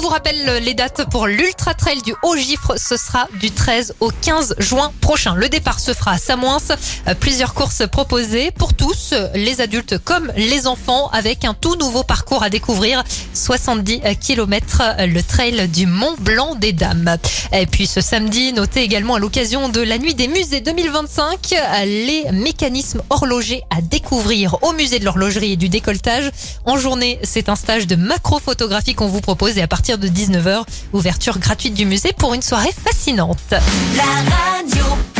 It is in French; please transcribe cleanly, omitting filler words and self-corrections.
vous rappelle les dates pour l'Ultra Trail du Haut-Giffre. Ce sera du 13 au 15 juin prochain. Le départ se fera à Samoins. Plusieurs courses proposées pour tous, les adultes comme les enfants, avec un tout nouveau parcours à découvrir. 70 km, le trail du Mont Blanc des Dames. Et puis ce samedi, notez également à l'occasion de la nuit des musées 2025, les mécanismes horlogers à découvrir au musée de l'horlogerie et du décolletage. En journée, c'est un stage de macrophotographie qu'on vous propose et à partir de 19h, ouverture gratuite du musée pour une soirée fascinante. La radio.